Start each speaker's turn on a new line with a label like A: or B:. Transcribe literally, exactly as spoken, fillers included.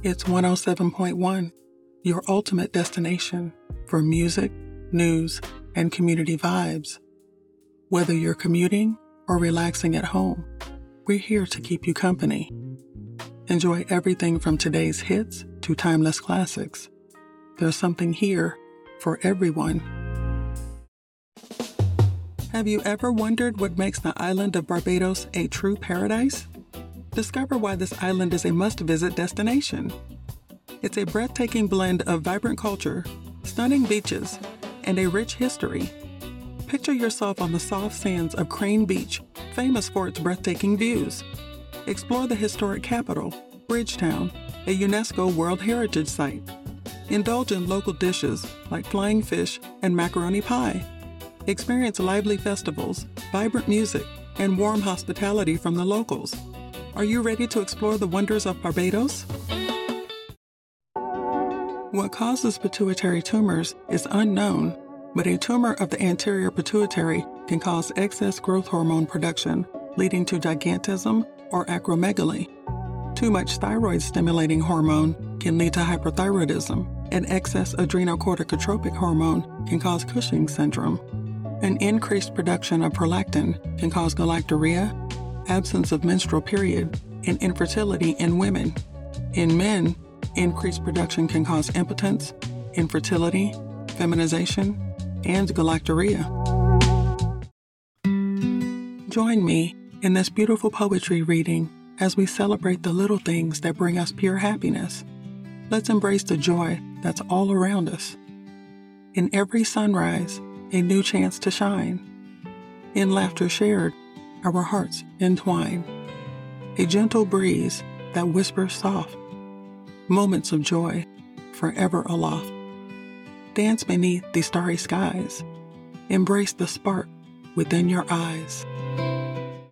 A: It's one oh seven point one, your ultimate destination for music, news, and community vibes. Whether you're commuting or relaxing at home, we're here to keep you company. Enjoy everything from today's hits to timeless classics. There's something here for everyone. Have you ever wondered what makes the island of Barbados a true paradise? Discover why this island is a must-visit destination. It's a breathtaking blend of vibrant culture, stunning beaches, and a rich history. Picture yourself on the soft sands of Crane Beach, famous for its breathtaking views. Explore the historic capital, Bridgetown, a UNESCO World Heritage Site. Indulge in local dishes like flying fish and macaroni pie. Experience lively festivals, vibrant music, and warm hospitality from the locals. Are you ready to explore the wonders of Barbados? What causes pituitary tumors is unknown, but a tumor of the anterior pituitary can cause excess growth hormone production, leading to gigantism or acromegaly. Too much thyroid-stimulating hormone can lead to hyperthyroidism, and excess adrenocorticotropic hormone can cause Cushing's syndrome. An increased production of prolactin can cause galactorrhea, absence of menstrual period, and infertility in women. In men, increased production can cause impotence, infertility, feminization, and galactorrhea. Join me in this beautiful poetry reading as we celebrate the little things that bring us pure happiness. Let's embrace the joy that's all around us. In every sunrise, a new chance to shine. In laughter shared, our hearts entwine. A gentle breeze that whispers soft. Moments of joy, forever aloft. Dance beneath the starry skies. Embrace the spark within your eyes.